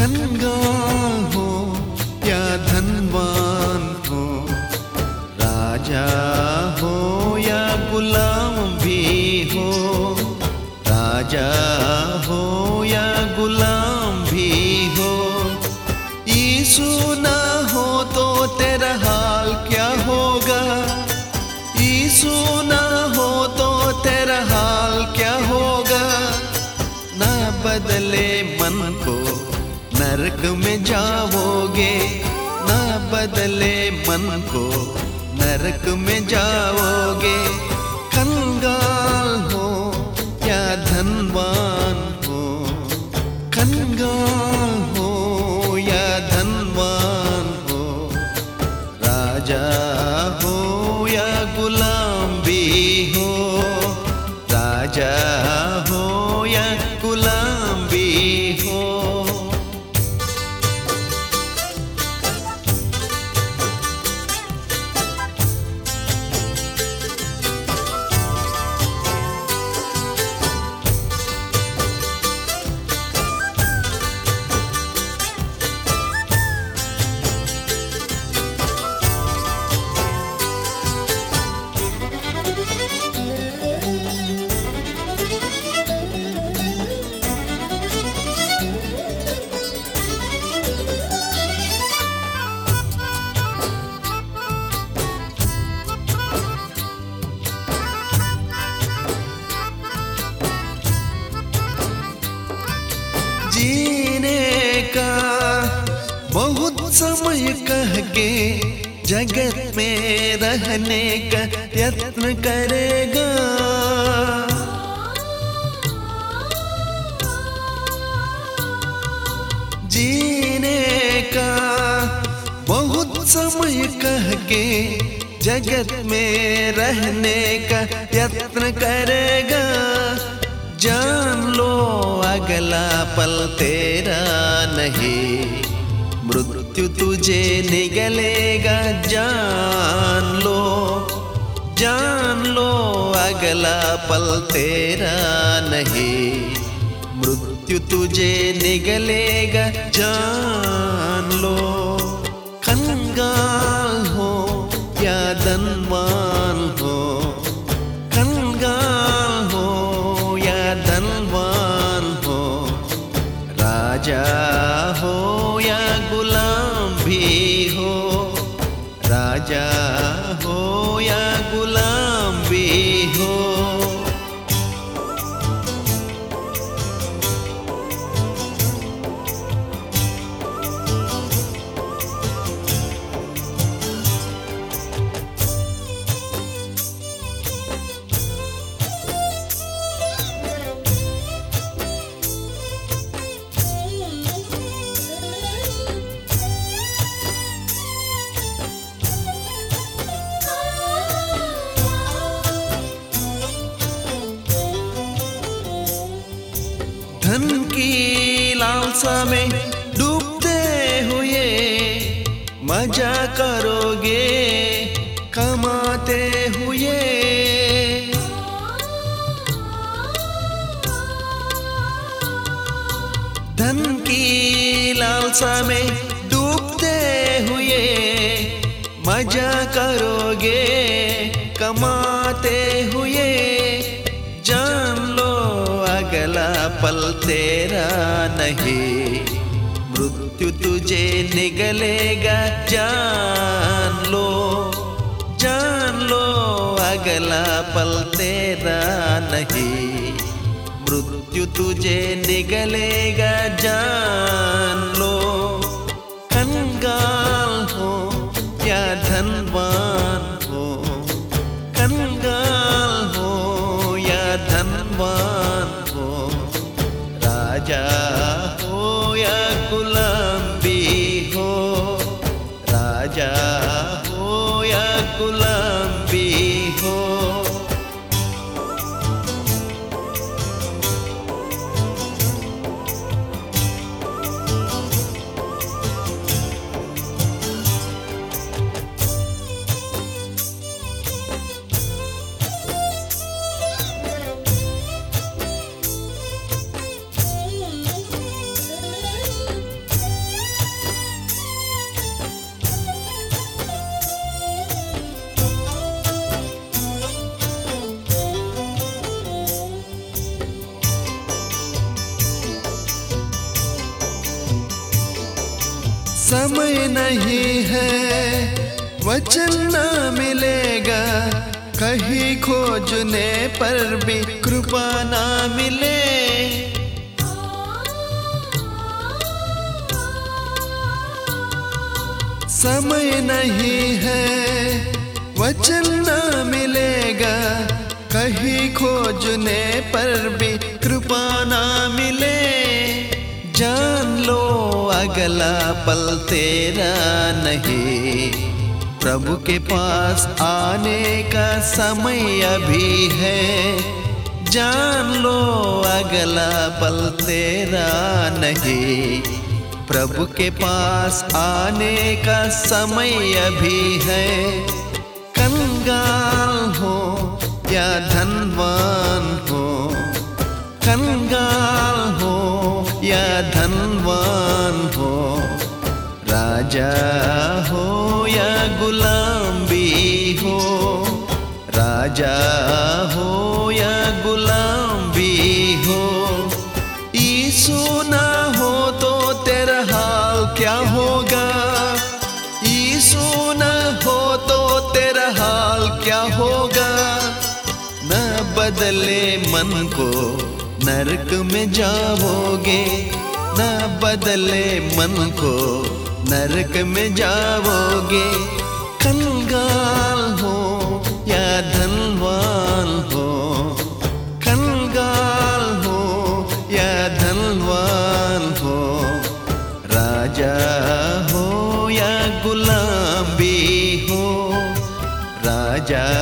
कंगाल हो या धनवान हो, राजा हो या गुलाम भी हो, राजा हो या गुलाम भी हो, यीशु ना हो तो तेरा हाल क्या होगा? यीशु ना हो तो तेरा हाल क्या होगा? ना बदले मन को नरक में जाओगे, ना बदले मन को नरक में जाओगे। कंगाल हो या धनवान हो, कंगाल हो या धनवान हो, राजा हो या गुलाम भी हो, राजा हो या गुलाम भी हो। जीने का बहुत समय कह के जगत में रहने का यत्न करेगा, जीने का बहुत समय कह के जगत में रहने का यत्न करेगा। जान लो अगला पल तेरा नहीं, मृत्यु तुझे निगलेगा। जान लो, जान लो अगला पल तेरा नहीं, मृत्यु तुझे निगलेगा। जान लो, कंगाल हो या धनवान हो, कंगाल हो या धनवान हो, राजा हो या गुलाम भी हो, राजा हो या गुलाम भी हो। धन की लालसा में डूबते हुए मजा करोगे कमाते हुए, धन की लालसा में डूबते हुए मजा करोगे कमाते हुए। जान लो अगला पल तेरा नहीं, मृत्यु तुझे निगलेगा। जान लो, जान लो अगला पल तेरा नहीं, मृत्यु तुझे निगलेगा। जान लो, कंगाल हो या धनवान हो, कंगाल हो या धनवान हो, राजा हो या गुलाम भी हो, राजा हो या गुलाम भी हो। समय नहीं है वचन न मिलेगा, कहीं खोजने पर भी कृपा ना मिले। समय नहीं है वचन न मिलेगा, कहीं खोजने पर भी कृपा ना मिले। जान लो अगला पल तेरा नहीं, प्रभु के पास आने का समय अभी है। जान लो अगला पल तेरा नहीं, प्रभु के पास आने का समय अभी है। कंगाल हो या धनवान हो, कंगाल हो या धनवान हो, राजा हो या गुलाम भी हो, राजा हो या गुलाम भी हो। यीशु ना हो तो तेरा हाल क्या होगा? यीशु ना हो तो तेरा हाल क्या होगा? न बदले मन को नरक में जाओगे, न बदले मन को नरक में जाओगे। कंगाल हो या धनवान हो, कंगाल हो या धनवान हो, राजा हो या गुलाम भी हो, राजा